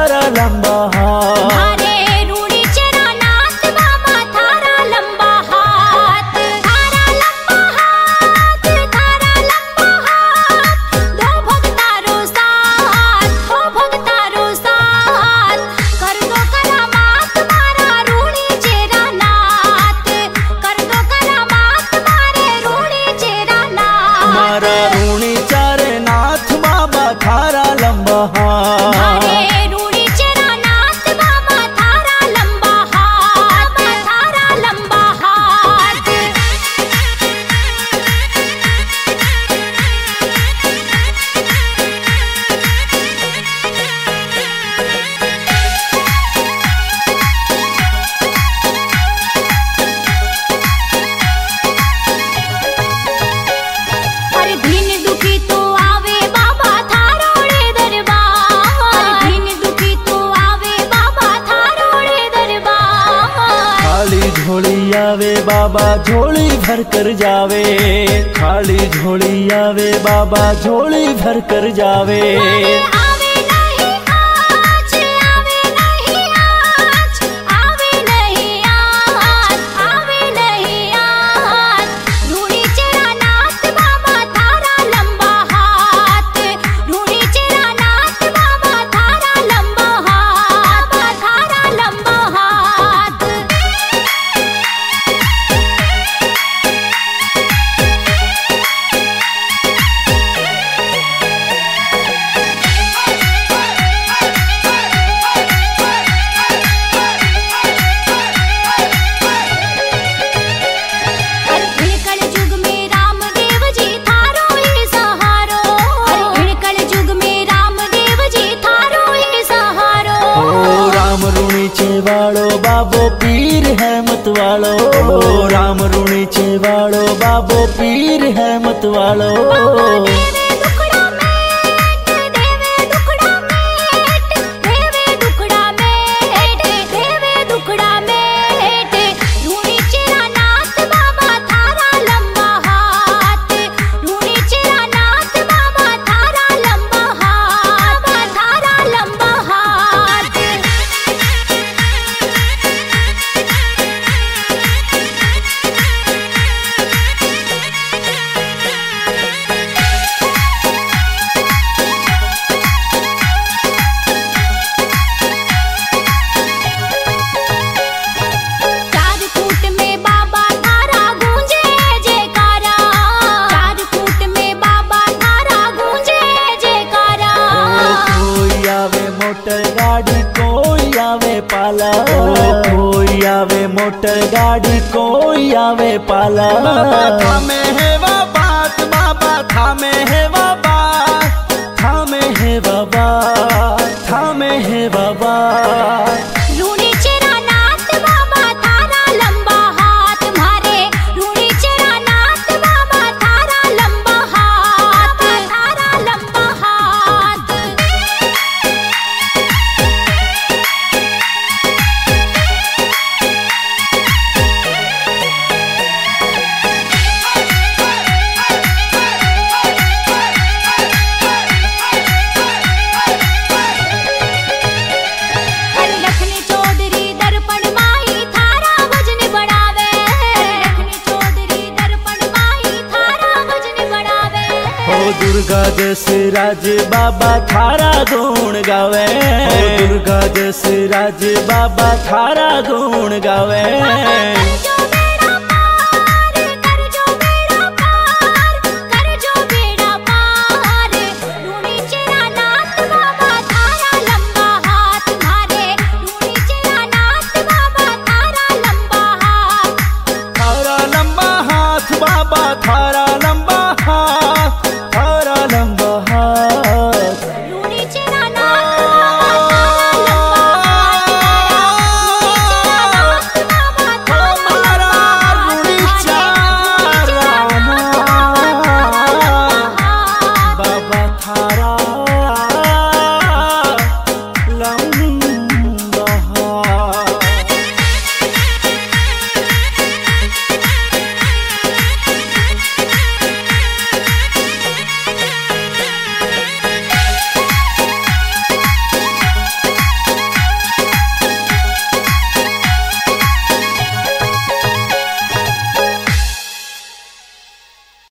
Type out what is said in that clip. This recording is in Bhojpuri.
थारा लंबा हाथ। थारे रूड़ी चेरा नाथ बाबा थारा लंबा हाथ। थारा लंबा हाथ, थारा लंबा हाथ, दो भगतारो साथ, दो भगतारो साथ। कर दो करामात मारा रूड़ी चेरा नाथ, कर दो करामात मारे रूड़ी चेरा नाथ। मारा रूणी चारे नाथ बाबा थारा लंबा हाथ। थारे रूड़ी चेरा नाथ बाबा थारा लंबा हाथ, थारा लंबा हाथ। हर दिन दुखी तो आवे बाबा थारोड़े दरबार। दिन दुखी तो आवे बाबा थारोड़े दरबार। खाली झोली आवे बाबा झोली भर कर जावे। खाली झोली आवे बाबा झोली भर कर जावे। आवे नहीं आज, आवे नहीं आज, आवे नहीं आज, आवे नहीं आज। रूड़ी चेरा नाथ बाबा थारा लंबा हाथ, रूड़ी चेरा नाथ बाबा थारा लंबा हाथ, थारा लंबा हाथ। कल युग में रामदेव जी थारो ही सहारो। कल युग में रामदेव जी थारो ही सहारो। ओ राम रूणी चेवाड़ो बाबो पीर है मतवाड़ो। ओ राम रूणी चेवाड़ो बाबो पीर है मतवाड़ो। देवे दुखड़ा मेट, देवे दुखड़ा मेट, देवे दुखड़ा मेट, देवे दुखड़ा मेट। रूड़ी चेरा नाथ बाबा थारा लंबा हाथ, रूड़ी चेरा नाथ बाबा थारा लंबा हाथ, थारा लंबा हाथ। चार कूट में बाबा थारा गूंजे जयकारा। चार कूट में बाबा थारा गूंजे जयकारा। कोई आवे मोटर गाड़ी कोई आवे पाला। कोई आवे मोटर गाड़ी कोई आवे पाला। थामे है वा बात बाबा थामे है वा बात। थामे है वा बात, थामे है वा बात। रूड़ी चेरा नाथ बाबा थारा लंबा हाथ। मारे रूड़ी चेरा नाथ बाबा थारा लंबा हाथ, थारा लंबा हाथ। लखनी चौधरी दर्पण माही थारा वजन बढ़ावे। लखनी चौधरी दर्पण माही थारा वजन बढ़ावे। हो दुर्गा जैसे राज बाबा थारा गुण गावे। हो दुर्गा जैसे राज बाबा थारा गुण गावे।